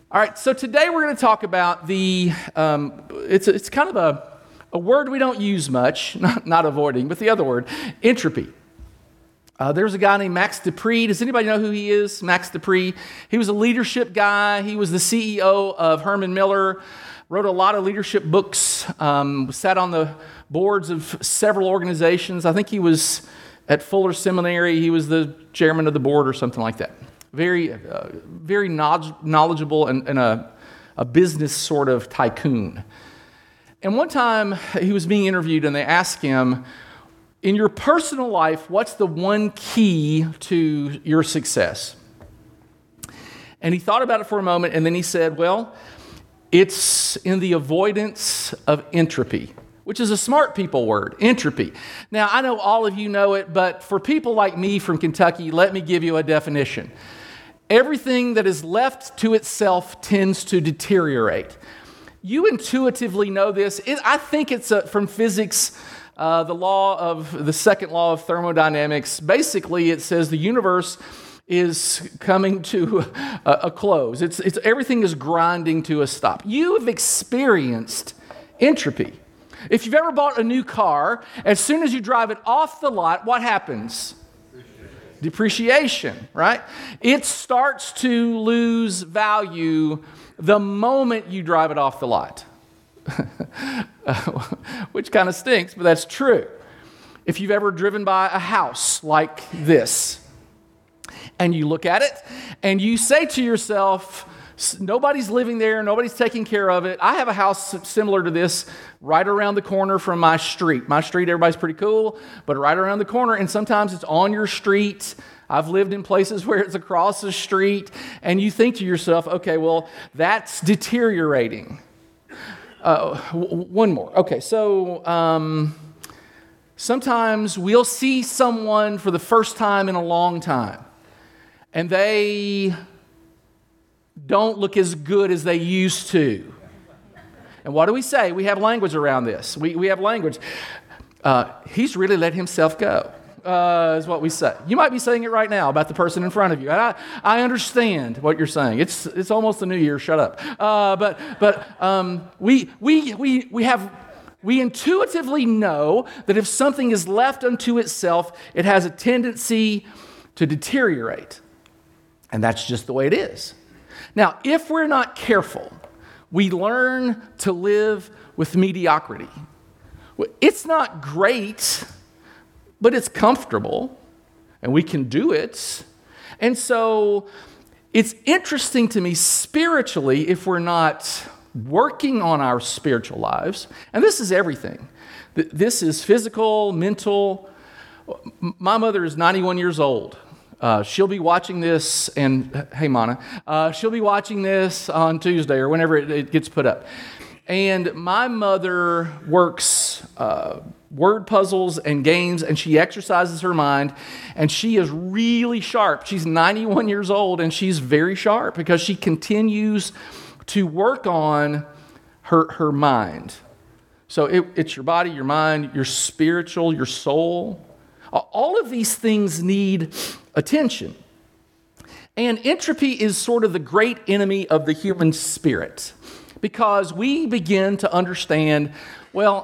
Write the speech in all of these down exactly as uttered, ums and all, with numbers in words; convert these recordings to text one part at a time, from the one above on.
All right, so today we're going to talk about the, um, it's, it's kind of a, a word we don't use much, not, not avoiding, but the other word, entropy. Uh, there's a guy named Max De Pree. Does anybody know who he is? Max De Pree. He was a leadership guy. He was the C E O of Herman Miller, wrote a lot of leadership books, um, sat on the boards of several organizations. I think he was at Fuller Seminary. He was the chairman of the board or something like that. Very, uh, very knowledgeable and, and a, a business sort of tycoon. And one time he was being interviewed and they asked him, in your personal life, what's the one key to your success? And he thought about it for a moment and then he said, well, it's in the avoidance of entropy, which is a smart people word, entropy. Now, I know all of you know it, but for people like me from Kentucky, let me give you a definition. Everything that is left to itself tends to deteriorate. You intuitively know this. It, I think it's a, from physics, uh, the law of the second law of thermodynamics. Basically, it says the universe is coming to a, a close. It's, it's everything is grinding to a stop. You have experienced entropy. If you've ever bought a new car, as soon as you drive it off the lot, what happens? Depreciation, right? It starts to lose value the moment you drive it off the lot, which kind of stinks, but that's true. If you've ever driven by a house like this, and you look at it, and you say to yourself, nobody's living there, nobody's taking care of it. I have a house similar to this right around the corner from my street. My street, everybody's pretty cool, but right around the corner, and sometimes it's on your street. I've lived in places where it's across the street, and you think to yourself, okay, well, that's deteriorating. Uh, w- one more. Okay, so um, sometimes we'll see someone for the first time in a long time, and they don't look as good as they used to. And what do we say? We have language around this. We we have language. Uh, he's really let himself go, uh, is what we say. You might be saying it right now about the person in front of you. And I, I understand what you're saying. It's it's almost the new year. Shut up. Uh, but but um, we we we we have we intuitively know that if something is left unto itself, it has a tendency to deteriorate, and that's just the way it is. Now, if we're not careful, we learn to live with mediocrity. It's not great, but it's comfortable, and we can do it. And so it's interesting to me spiritually if we're not working on our spiritual lives. And this is everything. This is physical, mental. My mother is ninety-one years old. Uh, she'll be watching this, and hey, Mana, uh, she'll be watching this on Tuesday or whenever it, it gets put up. And my mother works uh, word puzzles and games, and she exercises her mind, and she is really sharp. She's ninety-one years old, and she's very sharp because she continues to work on her, her mind. So it, it's your body, your mind, your spiritual, your soul. All of these things need attention. And entropy is sort of the great enemy of the human spirit because we begin to understand, well,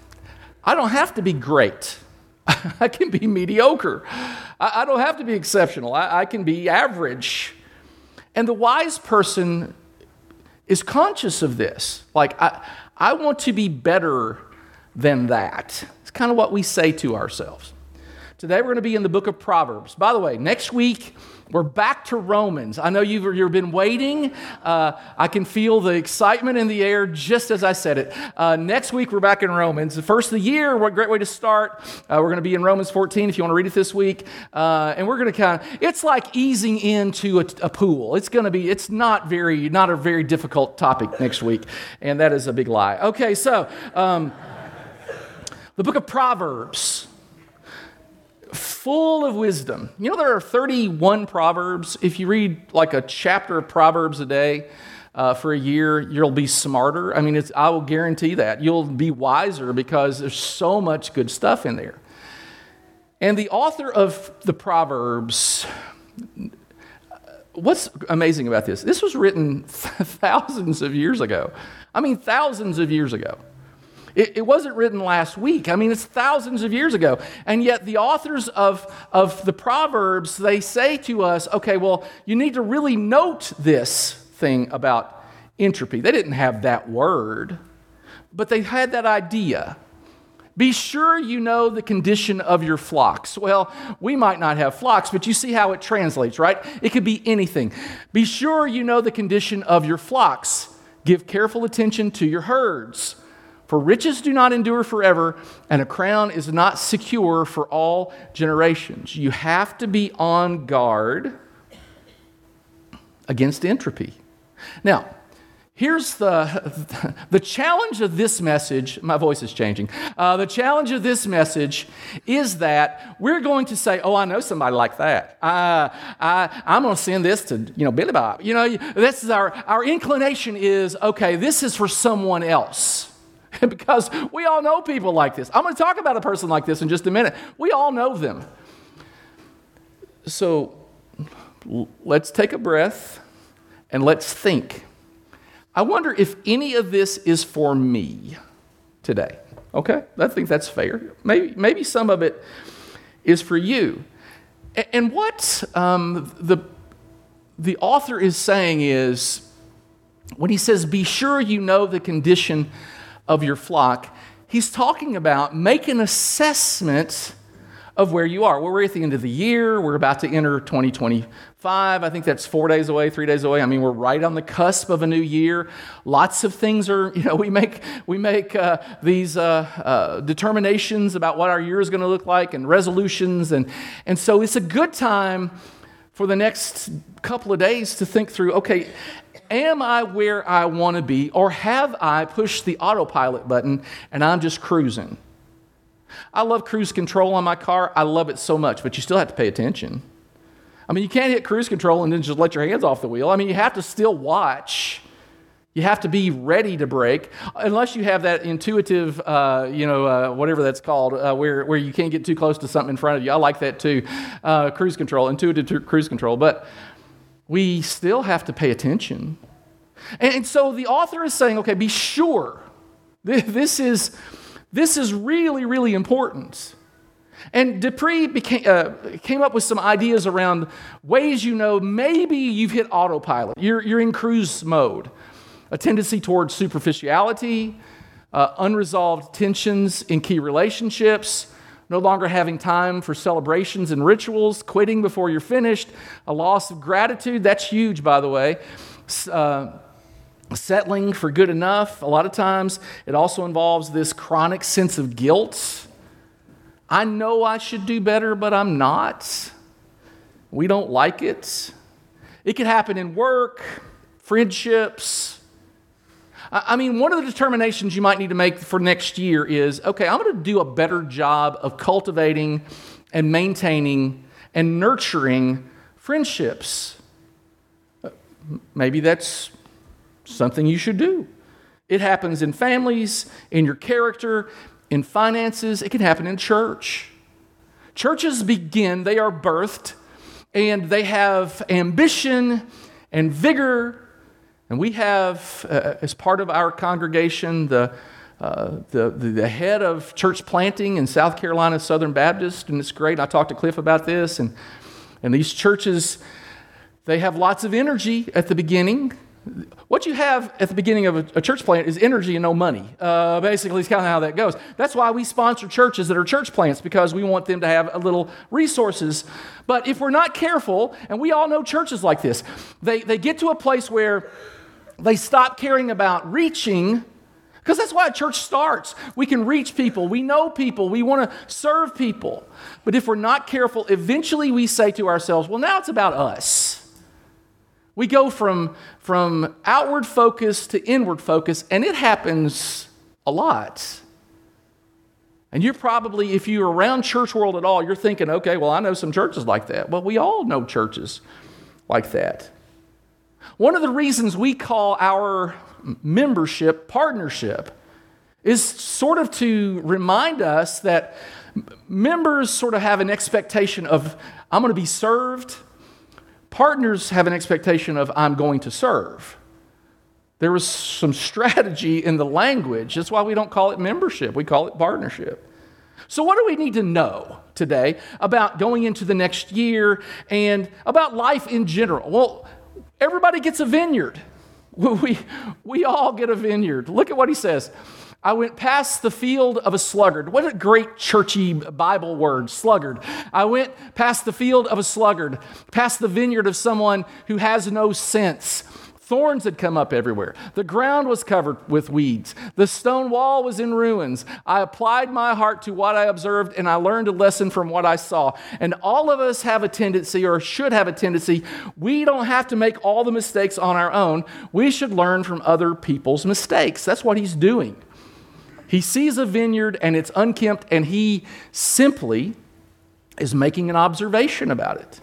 I don't have to be great. I can be mediocre. I don't have to be exceptional. I, I can be average. And the wise person is conscious of this. Like, I, I want to be better than that. It's kind of what we say to ourselves. Today we're going to be in the book of Proverbs. By the way, next week we're back to Romans. I know you've, you've been waiting. Uh, I can feel the excitement in the air just as I said it. Uh, next week we're back in Romans. The first of the year, what a great way to start. Uh, we're going to be in Romans fourteen if you want to read it this week. Uh, and we're going to kind of, it's like easing into a, a pool. It's going to be, it's not very, not a very difficult topic next week. And that is a big lie. Okay, so um, the book of Proverbs. Full of wisdom. You know, there are thirty-one Proverbs. If you read like a chapter of Proverbs a day uh, for a year, you'll be smarter. I mean, it's, I will guarantee that. You'll be wiser because there's so much good stuff in there. And the author of the Proverbs what's amazing about this? This was written thousands of years ago. I mean, thousands of years ago. It, it wasn't written last week. I mean, it's thousands of years ago. And yet the authors of, of the Proverbs, they say to us, okay, well, you need to really note this thing about entropy. They didn't have that word, but they had that idea. Be sure you know the condition of your flocks. Well, we might not have flocks, but you see how it translates, right? It could be anything. Be sure you know the condition of your flocks. Give careful attention to your herds. For riches do not endure forever, and a crown is not secure for all generations. You have to be on guard against entropy. Now, here's the, the challenge of this message. My voice is changing. Uh, the challenge of this message is that we're going to say, oh, I know somebody like that. Uh, I, I'm going to send this to, you know, Billy Bob. You know, this is our, our inclination is, okay, this is for someone else. Because we all know people like this. I'm going to talk about a person like this in just a minute. We all know them. So let's take a breath and let's think. I wonder if any of this is for me today. Okay? I think that's fair. Maybe, maybe some of it is for you. And what um, the, the author is saying is, when he says, be sure you know the condition of your flock, he's talking about make an assessment of where you are. Well, we're at the end of the year. We're about to enter twenty twenty-five. I think that's four days away, three days away. I mean, we're right on the cusp of a new year. Lots of things are, you know, we make we make uh, these uh, uh, determinations about what our year is going to look like and resolutions. And, and so it's a good time for the next couple of days to think through, okay, am I where I want to be, or have I pushed the autopilot button and I'm just cruising? I love cruise control on my car. I love it so much, but you still have to pay attention. I mean, you can't hit cruise control and then just let your hands off the wheel. I mean, you have to still watch. You have to be ready to brake, unless you have that intuitive, uh, you know, uh, whatever that's called, uh, where, where you can't get too close to something in front of you. I like that too, uh, cruise control, intuitive t- cruise control. But we still have to pay attention. And so the author is saying, okay, be sure. This is, this is really, really important. And Dupree became, uh, came up with some ideas around ways you know maybe you've hit autopilot. You're, you're in cruise mode. A tendency towards superficiality, uh, unresolved tensions in key relationships, no longer having time for celebrations and rituals, quitting before you're finished, a loss of gratitude. That's huge, by the way. Uh, settling for good enough. A lot of times it also involves this chronic sense of guilt. I know I should do better, but I'm not. We don't like it. It can happen in work, friendships. I mean, one of the determinations you might need to make for next year is, okay, I'm going to do a better job of cultivating and maintaining and nurturing friendships. Maybe that's something you should do. It happens in families, in your character, in finances. It can happen in church. Churches begin, they are birthed, and they have ambition and vigor. And we have, uh, as part of our congregation, the, uh, the, the the head of church planting in South Carolina Southern Baptist, and it's great. I talked to Cliff about this, and and these churches, they have lots of energy at the beginning. What you have at the beginning of a, a church plant is energy and no money. Uh, basically, it's kind of how that goes. That's why we sponsor churches that are church plants, because we want them to have a little resources. But if we're not careful, and we all know churches like this, they they get to a place where they stop caring about reaching, because that's why a church starts. We can reach people. We know people. We want to serve people. But if we're not careful, eventually we say to ourselves, well, now it's about us. We go from, from outward focus to inward focus, and it happens a lot. And you're probably, if you're around church world at all, you're thinking, okay, well, I know some churches like that. Well, we all know churches like that. One of the reasons we call our membership partnership is sort of to remind us that members sort of have an expectation of, I'm going to be served. Partners have an expectation of, I'm going to serve. There was some strategy in the language. That's why we don't call it membership. We call it partnership. So what do we need to know today about going into the next year and about life in general? Well, everybody gets a vineyard. We, we all get a vineyard. Look at what he says. I went past the field of a sluggard. What a great churchy Bible word, sluggard. I went past the field of a sluggard, past the vineyard of someone who has no sense. Thorns had come up everywhere. The ground was covered with weeds. The stone wall was in ruins. I applied my heart to what I observed, and I learned a lesson from what I saw. And all of us have a tendency, or should have a tendency, we don't have to make all the mistakes on our own. We should learn from other people's mistakes. That's what he's doing. He sees a vineyard, and it's unkempt, and he simply is making an observation about it.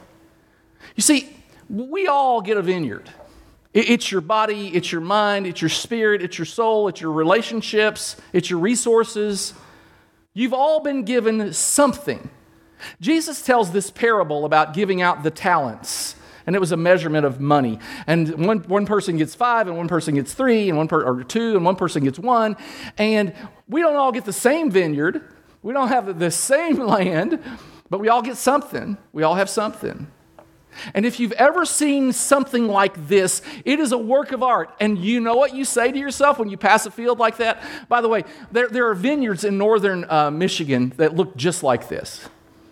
You see, we all get a vineyard. It's your body, it's your mind, it's your spirit, it's your soul, it's your relationships, it's your resources. You've all been given something. Jesus tells this parable about giving out the talents, and it was a measurement of money. And one, one person gets five, and one person gets three, and one per, or two, and one person gets one. And we don't all get the same vineyard. We don't have the same land, but we all get something. We all have something. And if you've ever seen something like this, it is a work of art. And you know what you say to yourself when you pass a field like that? By the way, there, there are vineyards in northern uh, Michigan that look just like this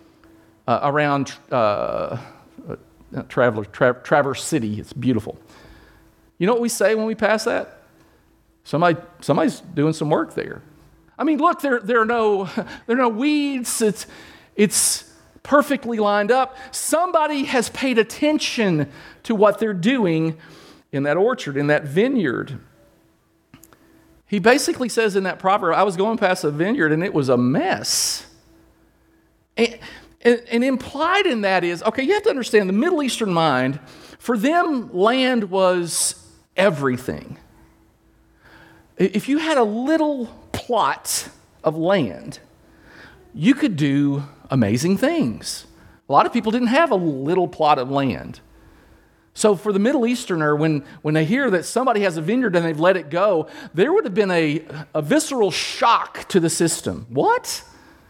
uh, around uh, uh, Traveler, Tra- Traverse City. It's beautiful. You know what we say when we pass that? Somebody, somebody's doing some work there. I mean, look, there, there are no, there are no weeds. It's, it's perfectly lined up. Somebody has paid attention to what they're doing in that orchard, in that vineyard. He basically says in that proverb, I was going past a vineyard and it was a mess. And, and, and implied in that is, okay, you have to understand the Middle Eastern mind, for them, land was everything. If you had a little plot of land, you could do amazing things. A lot of people didn't have a little plot of land. So for the Middle Easterner, when, when they hear that somebody has a vineyard and they've let it go, there would have been a, a visceral shock to the system. What?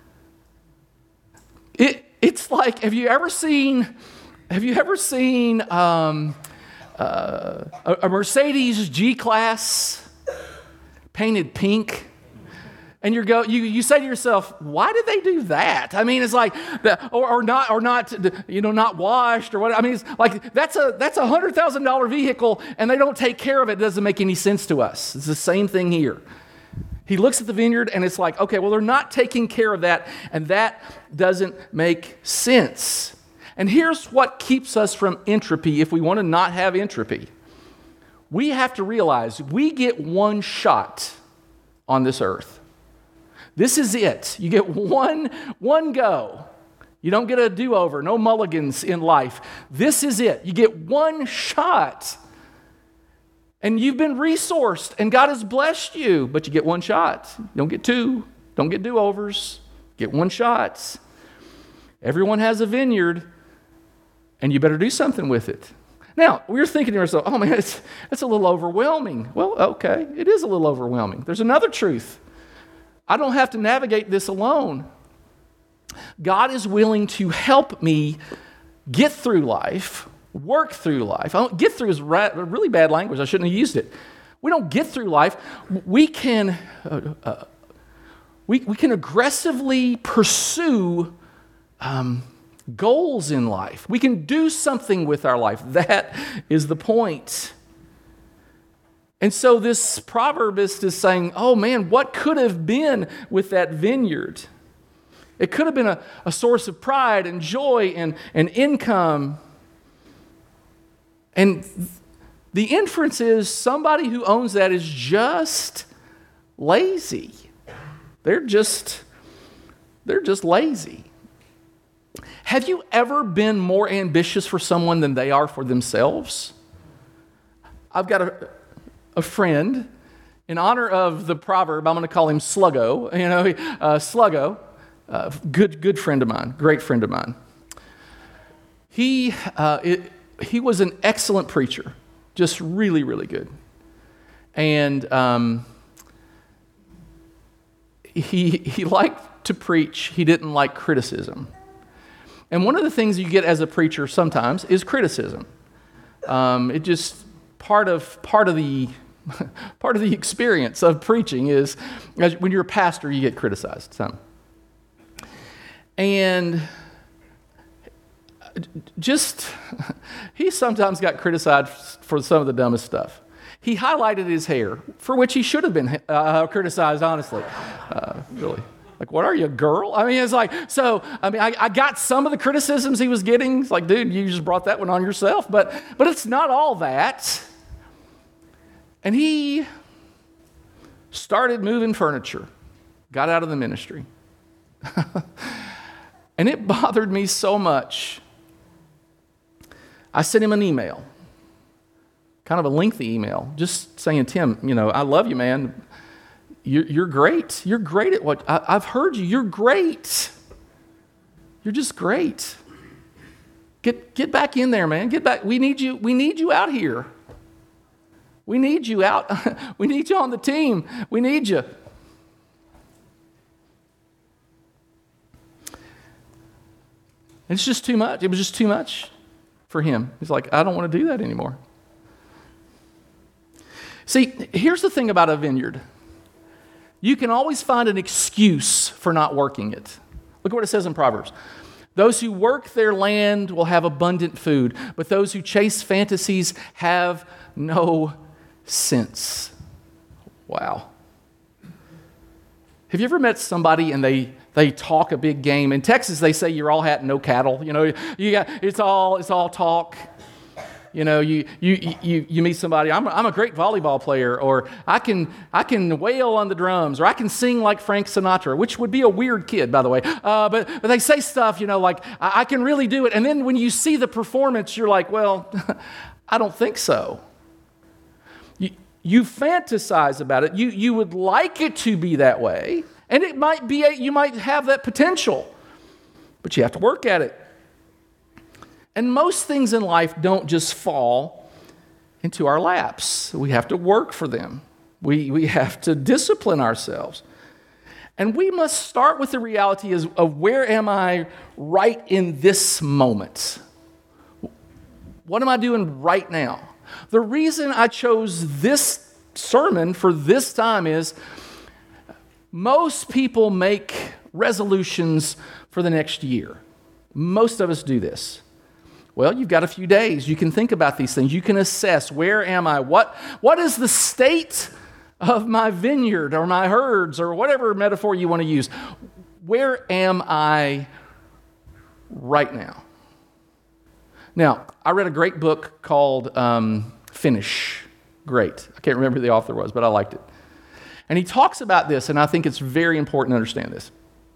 It, it's like, have you ever seen, have you ever seen um, uh, a, a Mercedes G-Class painted pink? And you go, you you say to yourself, why did they do that? I mean, it's like, the, or, or not, or not, you know, not washed or what? I mean, it's like that's a that's a hundred thousand dollar vehicle, and they don't take care of it. It doesn't make any sense to us. It's the same thing here. He looks at the vineyard, and it's like, okay, well, they're not taking care of that, and that doesn't make sense. And here's what keeps us from entropy. If we want to not have entropy, we have to realize we get one shot on this earth. This is it. You get one, one go. You don't get a do-over, no mulligans in life. This is it. You get one shot. And you've been resourced, and God has blessed you, but you get one shot. You don't get two. Don't get do-overs. Get one shot. Everyone has a vineyard, and you better do something with it. Now, we're thinking to ourselves, oh man, it's, it's a little overwhelming. Well, okay, it is a little overwhelming. There's another truth. I don't have to navigate this alone. God is willing to help me get through life, work through life. I don't, get through is a really bad language. I shouldn't have used it. We don't get through life. We can, uh, uh, we, we can aggressively pursue um, goals in life. We can do something with our life. That is the point. And so this proverbist is saying, oh man, what could have been with that vineyard? It could have been a, a source of pride and joy and, and income. And the inference is somebody who owns that is just lazy. They're just, they're just lazy. Have you ever been more ambitious for someone than they are for themselves? I've got a... a friend, in honor of the proverb, I'm going to call him Sluggo, you know, uh, Sluggo, uh, good good friend of mine, great friend of mine. He, uh, it, he was an excellent preacher, just really, really good. And um, he he liked to preach. He didn't like criticism. And one of the things you get as a preacher sometimes is criticism. Um, it just part of part of the part of the experience of preaching is as, when you're a pastor, you get criticized some. And just he sometimes got criticized for some of the dumbest stuff. He highlighted his hair, for which he should have been uh, criticized, honestly. Uh, really. Like, what are you, a girl? I mean, it's like, so, I mean, I, I got some of the criticisms he was getting. It's like, dude, you just brought that one on yourself. But, but it's not all that. And he started moving furniture, got out of the ministry. And it bothered me so much. I sent him an email, kind of a lengthy email, just saying, Tim, you know, I love you, man. You're, you're great. You're great at what, I, I've heard you. You're great. You're just great. Get, get back in there, man. Get back. We need you. We need you out here. We need you out. We need you on the team. We need you. It's just too much. It was just too much for him. He's like, I don't want to do that anymore. See, here's the thing about a vineyard. You can always find an excuse for not working it. Look at what it says in Proverbs. Those who work their land will have abundant food, but those who chase fantasies have no sense. Wow. Have you ever met somebody and they they talk a big game? In Texas, they say you're all hat and no cattle. You know, you got it's all it's all talk. You know, you you you you meet somebody. I'm a, I'm a great volleyball player, or I can I can wail on the drums, or I can sing like Frank Sinatra, which would be a weird kid, by the way. Uh, but but they say stuff, you know, like I, I can really do it. And then when you see the performance, you're like, well, I don't think so. You you fantasize about it. You you would like it to be that way, and it might be a, you might have that potential, but you have to work at it. And most things in life don't just fall into our laps. We have to work for them. We, we have to discipline ourselves. And we must start with the reality of where am I right in this moment? What am I doing right now? The reason I chose this sermon for this time is most people make resolutions for the next year. Most of us do this. Well, you've got a few days. You can think about these things. You can assess, where am I? What, what is the state of my vineyard or my herds or whatever metaphor you want to use? Where am I right now? Now, I read a great book called um, Finish. Great. I can't remember who the author was, but I liked it. And he talks about this, and I think it's very important to understand this.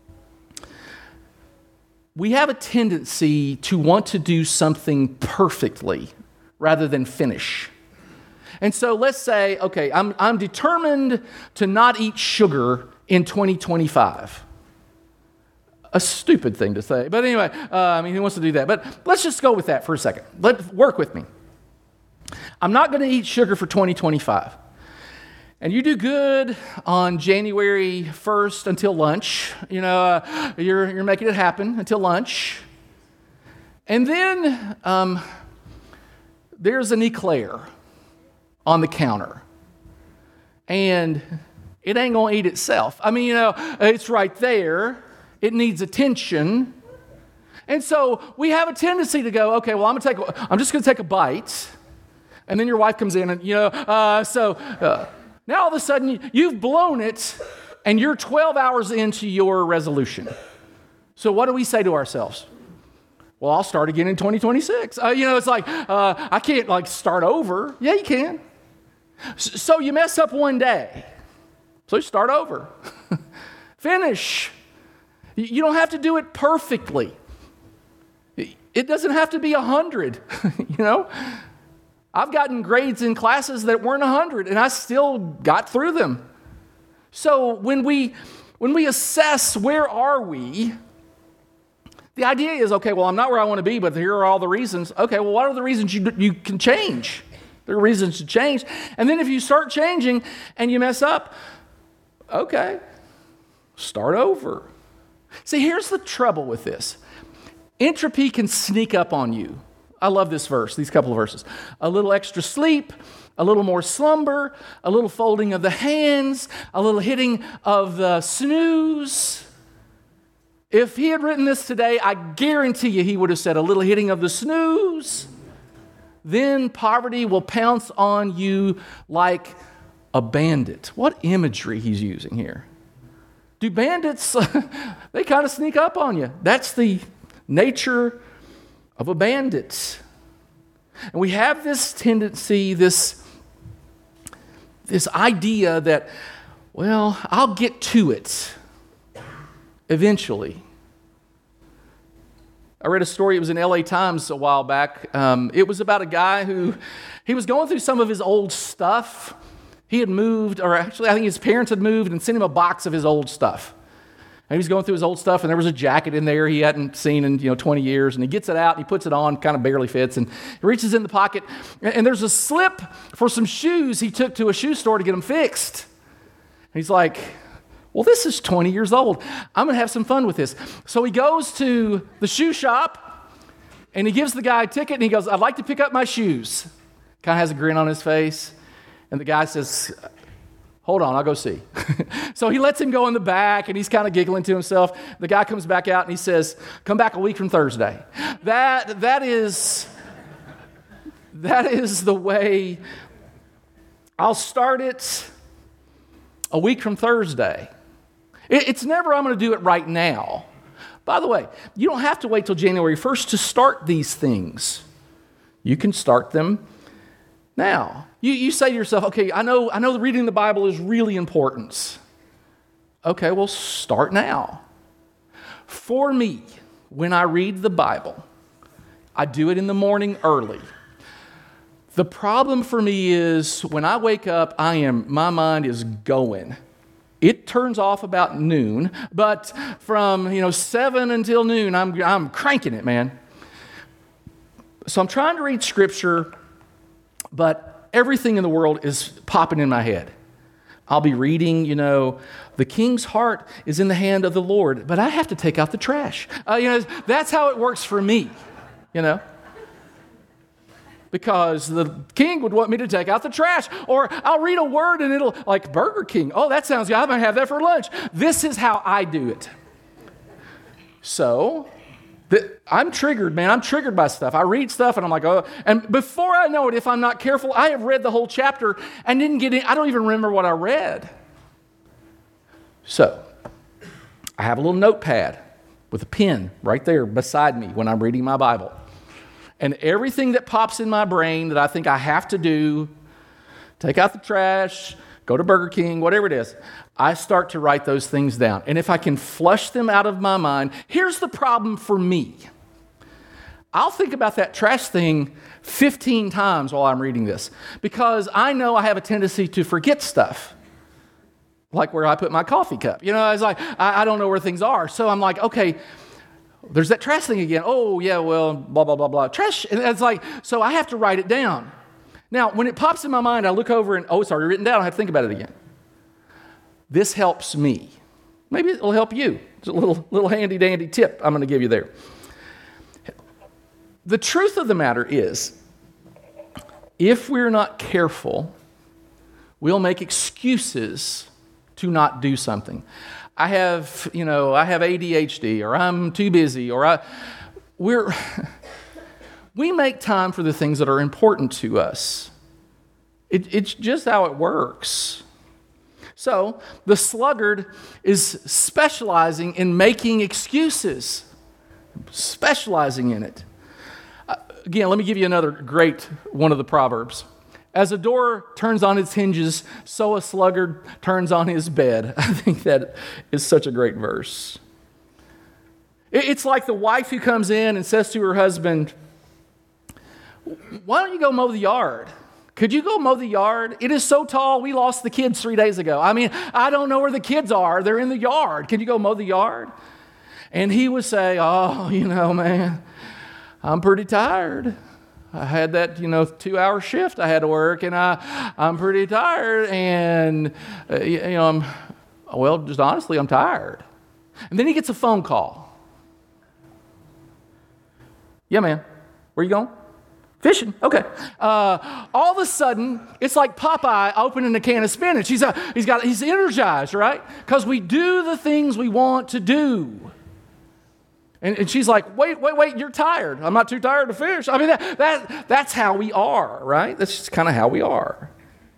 We have a tendency to want to do something perfectly rather than finish. And so let's say, okay, I'm, I'm determined to not eat sugar in twenty twenty-five. A stupid thing to say. But anyway, uh, I mean, who wants to do that? But let's just go with that for a second. Let work with me. I'm not going to eat sugar for twenty twenty-five. And you do good on January first until lunch. You know, uh, you're, you're making it happen until lunch. And then um, there's an eclair on the counter. And it ain't going to eat itself. I mean, you know, it's right there. It needs attention. And so we have a tendency to go, okay, well, I'm, gonna take, I'm just going to take a bite. And then your wife comes in and, you know, uh, so... Uh, Now, all of a sudden, you've blown it, and you're twelve hours into your resolution. So what do we say to ourselves? Well, I'll start again in twenty twenty-six. Uh, you know, it's like, uh, I can't, like, start over. Yeah, you can. So you mess up one day. So you start over. Finish. You don't have to do it perfectly. It doesn't have to be one hundred, you know? I've gotten grades in classes that weren't one hundred, and I still got through them. So when we when we assess where are we, The idea is, okay, well, I'm not where I want to be, but here are all the reasons. Okay, well, what are the reasons you, you can change? There are reasons to change. And then if you start changing and you mess up, okay, start over. See, here's the trouble with this. Entropy can sneak up on you. I love this verse, these couple of verses. A little extra sleep, a little more slumber, a little folding of the hands, a little hitting of the snooze. If he had written this today, I guarantee you he would have said a little hitting of the snooze. Then poverty will pounce on you like a bandit. What imagery he's using here? Do bandits, they kind of sneak up on you. That's the nature of a bandit. And we have this tendency, this, this idea that, well, I'll get to it eventually. I read a story, it was in L A Times a while back. Um, it was about a guy who, he was going through some of his old stuff. He had moved, or actually I think his parents had moved and sent him a box of his old stuff. And he was going through his old stuff, and there was a jacket in there he hadn't seen in you know twenty years, and he gets it out, and he puts it on, kind of barely fits, and he reaches in the pocket, and there's a slip for some shoes he took to a shoe store to get them fixed. And he's like, well, this is twenty years old. I'm going to have some fun with this. So he goes to the shoe shop, and he gives the guy a ticket, and he goes, I'd like to pick up my shoes. Kind of has a grin on his face. And the guy says, hold on, I'll go see. So he lets him go in the back, and he's kind of giggling to himself. The guy comes back out, and he says, come back a week from Thursday. That, that is, that is the way I'll start it a week from Thursday. It, it's never, I'm going to do it right now. By the way, you don't have to wait till January first to start these things. You can start them now. You, you say to yourself, okay, I know, I know that reading the Bible is really important. Okay, well, start now. For me, when I read the Bible, I do it in the morning early. The problem for me is when I wake up, I am, my mind is going. It turns off about noon, but from, you know, seven until noon, I'm, I'm cranking it, man. So I'm trying to read Scripture, but everything in the world is popping in my head. I'll be reading, you know, the king's heart is in the hand of the Lord, but I have to take out the trash. Uh, you know, that's how it works for me, you know. Because the king would want me to take out the trash. Or I'll read a word and it'll, like Burger King. Oh, that sounds good. I'm going to have that for lunch. This is how I do it. So, the, I'm triggered, man. I'm triggered by stuff. I read stuff and I'm like, oh. And before I know it, if I'm not careful, I have read the whole chapter and didn't get in. I don't even remember what I read. So, I have a little notepad with a pen right there beside me when I'm reading my Bible. And everything that pops in my brain that I think I have to do, take out the trash, go to Burger King, whatever it is, I start to write those things down. And if I can flush them out of my mind, here's the problem for me. I'll think about that trash thing fifteen times while I'm reading this because I know I have a tendency to forget stuff. Like where I put my coffee cup. You know, it's like, I, I don't know where things are. So I'm like, okay, there's that trash thing again. Oh, yeah, well, blah, blah, blah, blah. Trash. And it's like, so I have to write it down. Now, when it pops in my mind, I look over and, oh, it's already written down. I have to think about it again. This helps me. Maybe it'll help you. It's a little, little handy-dandy tip I'm going to give you there. The truth of the matter is, if we're not careful, we'll make excuses to not do something. I have, you know, I have A D H D, or I'm too busy, or I, we're, we make time for the things that are important to us. It, it's just how it works. So the sluggard is specializing in making excuses, specializing in it. Uh, again, let me give you another great one of the Proverbs. As a door turns on its hinges, so a sluggard turns on his bed. I think that is such a great verse. It's like the wife who comes in and says to her husband, why don't you go mow the yard? Could you go mow the yard? It is so tall, we lost the kids three days ago. I mean, I don't know where the kids are. They're in the yard. Can you go mow the yard? And he would say, oh, you know, man, I'm pretty tired. I had that, you know, two-hour shift I had to work, and I, I'm pretty tired, and, uh, you know, I'm, well, just honestly, I'm tired. And then he gets a phone call. Yeah, man, where you going? Fishing. Okay. Uh, all of a sudden, it's like Popeye opening a can of spinach. He's, a, he's, got, he's energized, right? Because we do the things we want to do. And, and she's like, wait, wait, wait, you're tired. I'm not too tired to fish. I mean, that, that that's how we are, right? That's just kind of how we are.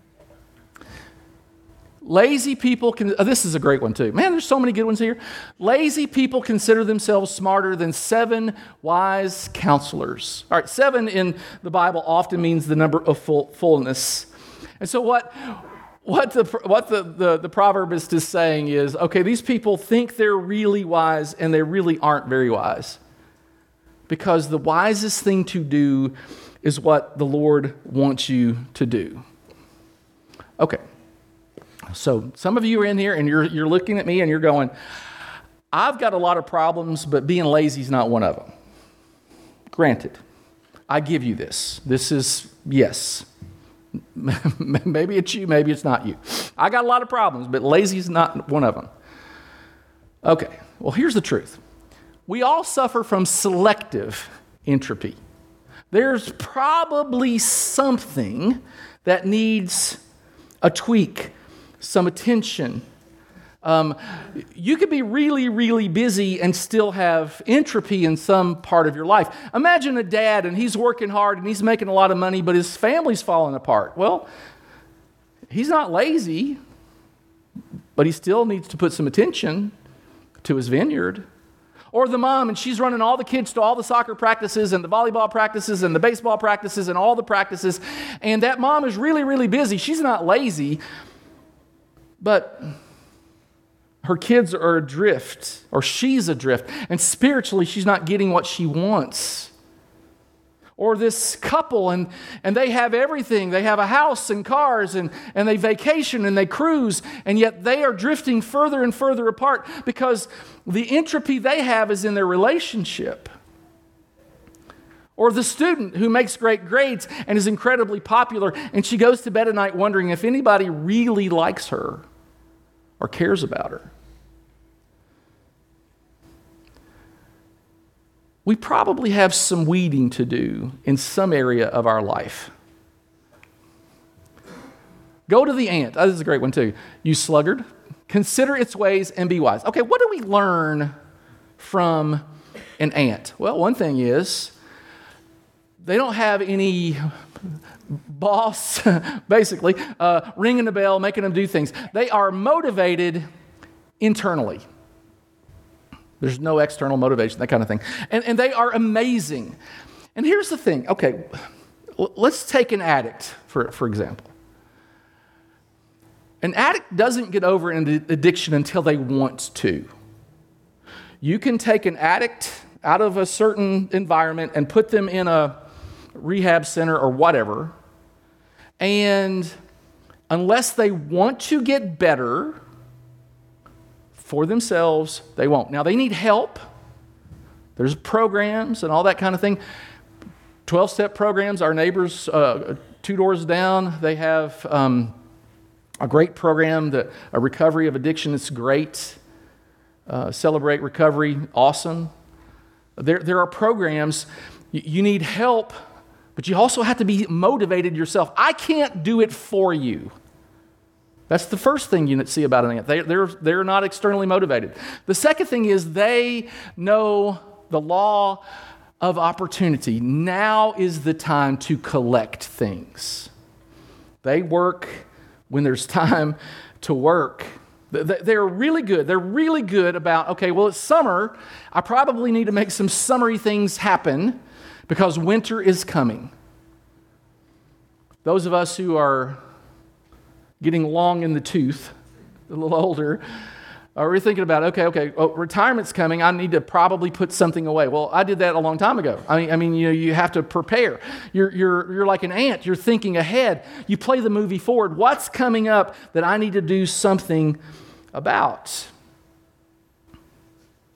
Lazy people can, oh, this is a great one too. Man, there's so many good ones here. Lazy people consider themselves smarter than seven wise counselors. All right, seven in the Bible often means the number of full, fullness. And so what, what, the, what the, the, the proverbist is saying is, okay, these people think they're really wise and they really aren't very wise. Because the wisest thing to do is what the Lord wants you to do. Okay. So some of you are in here and you're you're looking at me and you're going, I've got a lot of problems, but being lazy is not one of them. Granted, I give you this. This is, yes. Maybe it's you, maybe it's not you. I got a lot of problems, but lazy is not one of them. Okay, well, here's the truth. We all suffer from selective entropy. There's probably something that needs a tweak, some attention. Um, you could be really, really busy and still have entropy in some part of your life. Imagine a dad and he's working hard and he's making a lot of money, but his family's falling apart. Well, he's not lazy, but he still needs to put some attention to his vineyard. Or the mom, and she's running all the kids to all the soccer practices and the volleyball practices and the baseball practices and all the practices. And that mom is really, really busy. She's not lazy, but her kids are adrift, or she's adrift, and spiritually she's not getting what she wants. Or this couple, and, and they have everything. They have a house and cars, and, and they vacation and they cruise, and yet they are drifting further and further apart because the entropy they have is in their relationship. Or the student who makes great grades and is incredibly popular, and she goes to bed at night wondering if anybody really likes her or cares about her. We probably have some weeding to do in some area of our life. Go to the ant. Oh, this is a great one too. You sluggard, consider its ways and be wise. Okay, what do we learn from an ant? Well, one thing is they don't have any boss, basically, uh, ringing the bell, making them do things. They are motivated internally. There's no external motivation, that kind of thing. And, and they are amazing. And here's the thing. Okay, let's take an addict, for, for example. An addict doesn't get over an addiction until they want to. You can take an addict out of a certain environment and put them in a rehab center or whatever, and unless they want to get better for themselves, they won't. Now, they need help. There's programs and all that kind of thing. twelve-step programs. Our neighbors uh, two doors down, they have um, a great program, that, a recovery of addiction. It's great. Uh, Celebrate Recovery, awesome. There, there are programs. You, you need help, but you also have to be motivated yourself. I can't do it for you. That's the first thing you see about an ant. They, they're, they're not externally motivated. The second thing is they know the law of opportunity. Now is the time to collect things. They work when there's time to work. They're really good. They're really good about, okay, well, it's summer. I probably need to make some summery things happen because winter is coming. Those of us who are getting long in the tooth, a little older, are we thinking about, okay, okay, well, retirement's coming, I need to probably put something away. Well, I did that a long time ago. I mean, I mean, you know, you have to prepare. You're, you're, you're like an ant. You're thinking ahead. You play the movie forward. What's coming up that I need to do something about?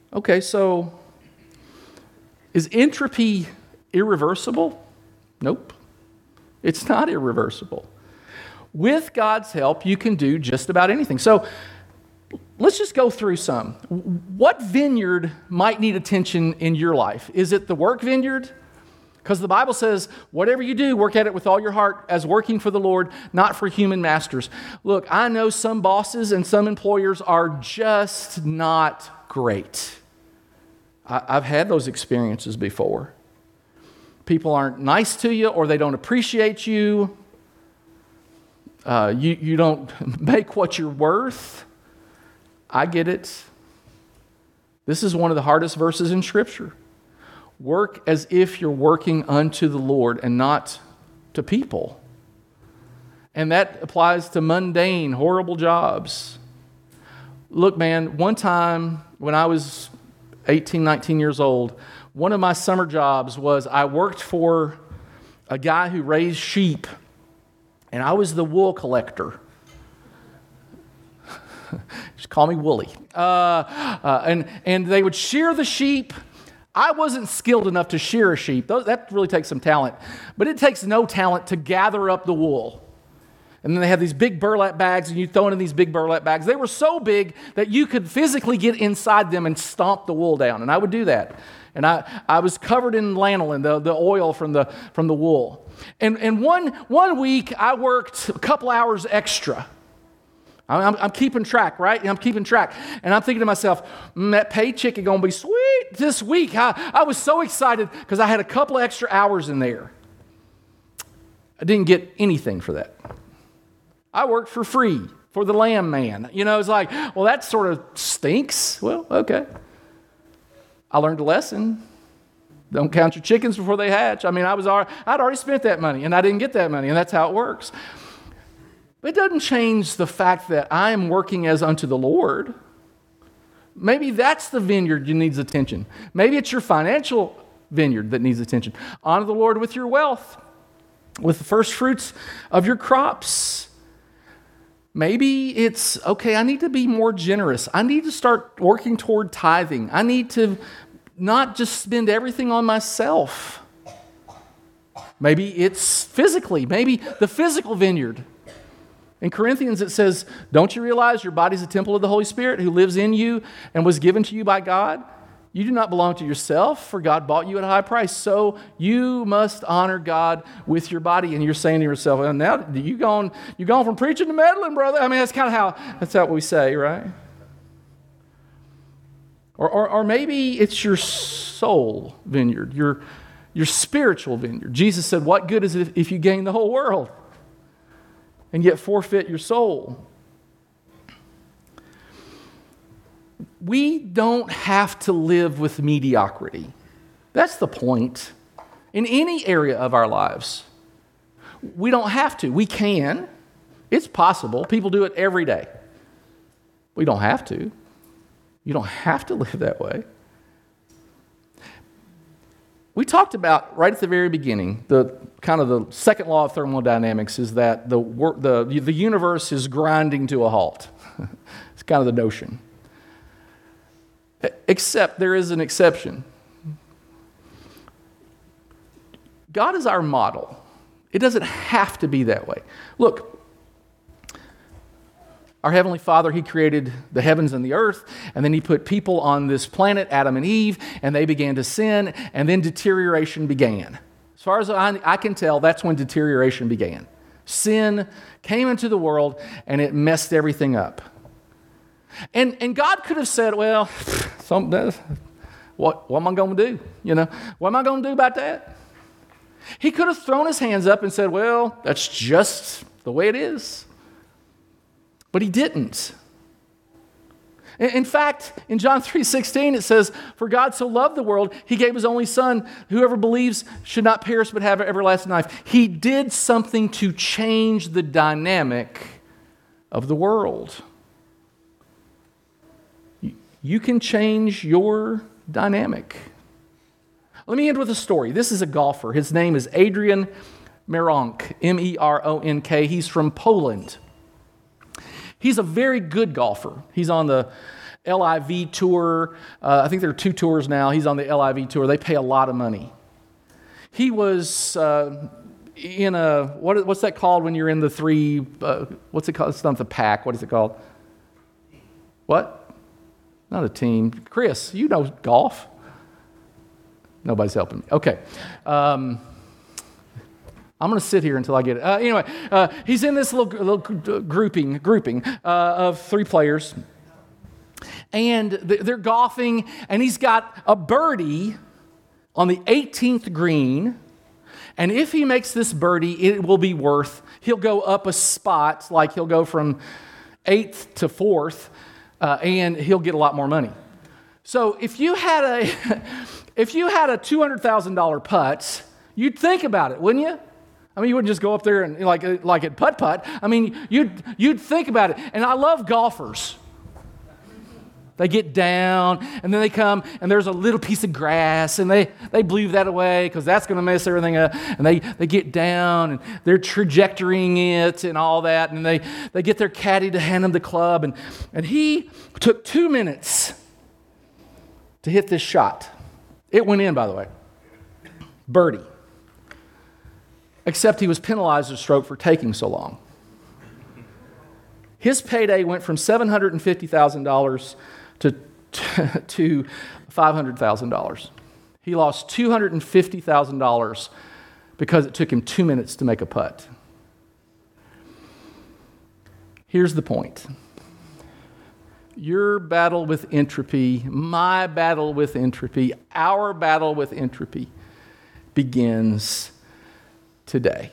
Okay, so is entropy irreversible? Nope. It's not irreversible. With God's help, you can do just about anything. So let's just go through some. What vineyard might need attention in your life? Is it the work vineyard? Because the Bible says, whatever you do, work at it with all your heart as working for the Lord, not for human masters. Look, I know some bosses and some employers are just not great. I, I've had those experiences before. People aren't nice to you, or they don't appreciate you. Uh, you, you don't make what you're worth. I get it. This is one of the hardest verses in Scripture. Work as if you're working unto the Lord and not to people. And that applies to mundane, horrible jobs. Look, man, one time when I was eighteen, nineteen years old, one of my summer jobs was I worked for a guy who raised sheep, and I was the wool collector. Just call me Wooly. Uh, uh, and, and they would shear the sheep. I wasn't skilled enough to shear a sheep. That really takes some talent. But it takes no talent to gather up the wool. And then they have these big burlap bags, and you throw it in these big burlap bags. They were so big that you could physically get inside them and stomp the wool down. And I would do that. And I, I was covered in lanolin, the, the oil from the, from the wool. And, and one, one week, I worked a couple hours extra. I'm, I'm keeping track, right? I'm keeping track. And I'm thinking to myself, mm, that paycheck is going to be sweet this week. I, I was so excited because I had a couple extra hours in there. I didn't get anything for that. I worked for free for the lamb man. You know, it's like, well, that sort of stinks. Well, okay. I learned a lesson. Don't count your chickens before they hatch. I mean, I was already, I'd already spent that money, and I didn't get that money, and that's how it works. But it doesn't change the fact that I am working as unto the Lord. Maybe that's the vineyard that needs attention. Maybe it's your financial vineyard that needs attention. Honor the Lord with your wealth, with the first fruits of your crops. Maybe it's, okay, I need to be more generous. I need to start working toward tithing. I need to not just spend everything on myself. Maybe it's physically, maybe the physical vineyard. In Corinthians, it says, don't you realize your body is a temple of the Holy Spirit who lives in you and was given to you by God? You do not belong to yourself, for God bought you at a high price. So you must honor God with your body. And you're saying to yourself, well, now you gone, you gone from preaching to meddling, brother. I mean, that's kind of how, that's how we say, right? Or, or, or maybe it's your soul vineyard, your, your spiritual vineyard. Jesus said, what good is it if you gain the whole world and yet forfeit your soul? We don't have to live with mediocrity. That's the point. In any area of our lives, we don't have to. We can. It's possible. People do it every day. We don't have to. You don't have to live that way. We talked about, right at the very beginning, the kind of the second law of thermodynamics is that the, the, the universe is grinding to a halt. It's kind of the notion. Except there is an exception. God is our model. It doesn't have to be that way. Look, our Heavenly Father, He created the heavens and the earth, and then He put people on this planet, Adam and Eve, and they began to sin, and then deterioration began. As far as I, I can tell, that's when deterioration began. Sin came into the world, and it messed everything up. And and God could have said, well, some, what, what am I going to do? You know, what am I going to do about that? He could have thrown his hands up and said, well, that's just the way it is. But He didn't. In fact, in John three sixteen, it says, for God so loved the world, He gave His only Son. Whoever believes should not perish but have everlasting life. He did something to change the dynamic of the world. You can change your dynamic. Let me end with a story. This is a golfer. His name is Adrian Meronk, M E R O N K. He's from Poland. He's a very good golfer. He's on the L I V tour. Uh, I think there are two tours now. He's on the L I V tour. They pay a lot of money. He was uh, in a, what, what's that called when you're in the three, uh, what's it called? It's not the pack. What is it called? What? Not a team. Chris, you know golf. Nobody's helping me. Okay. Um, I'm going to sit here until I get it. Uh, anyway, uh, he's in this little, little grouping, grouping uh, of three players. And they're golfing, and he's got a birdie on the eighteenth green. And if he makes this birdie, it will be worth, he'll go up a spot, like he'll go from eighth to fourth, uh, and he'll get a lot more money. So if you had a, if you had a two hundred thousand dollars putt, you'd think about it, wouldn't you? I mean, you wouldn't just go up there and like like at putt-putt. I mean, you'd you'd think about it. And I love golfers. They get down, and then they come, and there's a little piece of grass, and they, they blew that away because that's going to mess everything up. And they, they get down, and they're trajectorying it and all that, and they, they get their caddy to hand them the club. And, and he took two minutes to hit this shot. It went in, by the way. Birdie. Except he was penalized a stroke for taking so long. His payday went from seven hundred fifty thousand dollars to, to five hundred thousand dollars. He lost two hundred fifty thousand dollars because it took him two minutes to make a putt. Here's the point. Your battle with entropy, my battle with entropy, our battle with entropy begins today.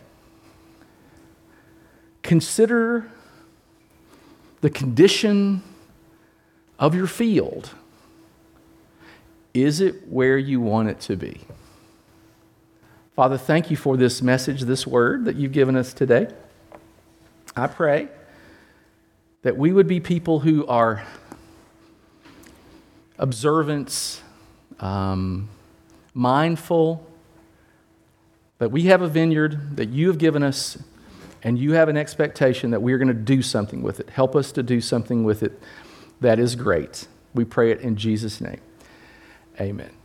Consider the condition of your field. Is it where you want it to be? Father, thank you for this message, this word that you've given us today. I pray that we would be people who are observant, um, mindful, that we have a vineyard that you have given us, and you have an expectation that we're going to do something with it. Help us to do something with it that is great. We pray it in Jesus' name. Amen.